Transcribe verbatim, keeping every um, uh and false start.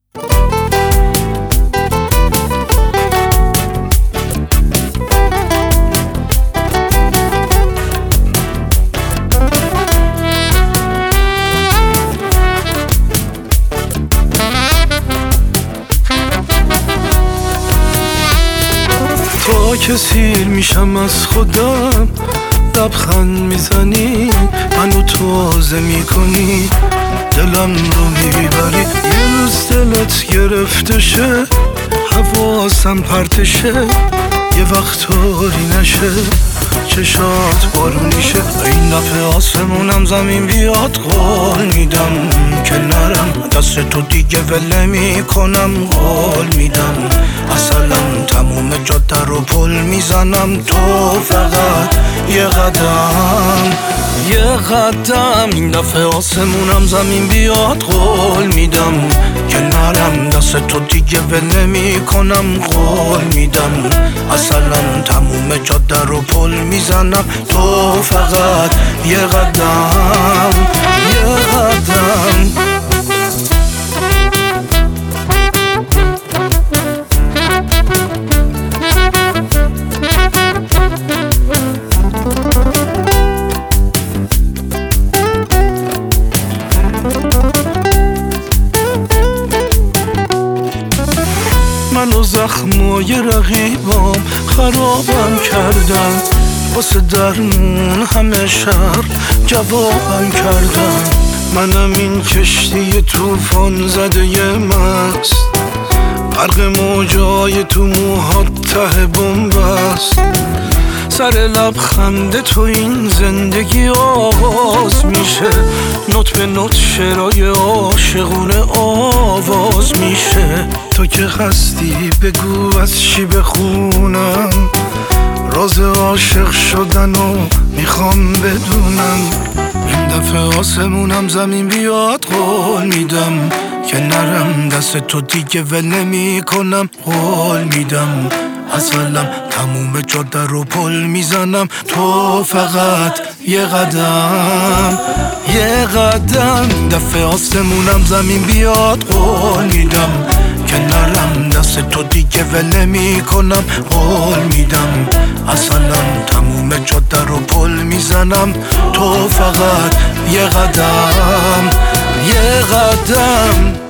تا که سیر میشم از خودم لبخند میزنی، منو تازه میکنی، دلم رو میبری. یه روز دلت گرفته شه، حواسم پرتشه، یه وقتاری نشه چشات بارونیشه. این دفعه آسمونم زمین بیاد قول میدم که نرم، دست تو دیگه ول میکنم قول میدم. اصلا تموم جاده رو پل میزنم، تو فقط یه قدم یه قدم. این دفعه آسمونم زمین بیاد قول میدم که نرم، دست تو دیگه ول میکنم قول میدم. اصلا تموم جاده رو پل میزنم، تو فقط یه قدم یه قدم. منو زخمای رقیبام خرابم کردن، واسه درمون همه شهر جوابم کردن. منم این کشتی توفان زده یه مست، غرق موجای تو موهات ته بنبست. سر لبخند تو این زندگی آغاز میشه، نوت به نوت شعرهای عاشقونه آواز میشه. تو که هستی بگو از چی بخونم، راز عاشق شدن و میخوام بدونم. این دفعه آسمونم زمین بیاد قول میدم که نرم، دست تو دیگه ول نمیکنم قول میدم. اصلا تموم جاده رو پل میزنم، تو فقط یه قدم یه قدم. دفعه آسمونم زمین بیاد قول میدم که نرم، دست تو دیگه ول نمیکنم قول میدم. اصلا تموم جاده رو پل میزنم، تو فقط یه قدم یه قدم.